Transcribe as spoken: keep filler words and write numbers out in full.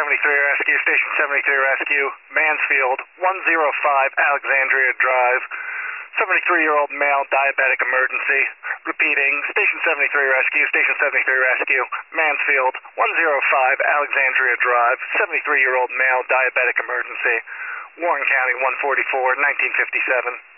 seventy-three Rescue, Station seventy-three Rescue, Mansfield, one oh five Alexandria Drive, seventy-three-year-old male, diabetic emergency. Repeating, Station seventy-three Rescue, Station seventy-three Rescue, Mansfield, one oh five Alexandria Drive, seventy-three-year-old male, diabetic emergency. Warren County, one forty-four, nineteen fifty-seven.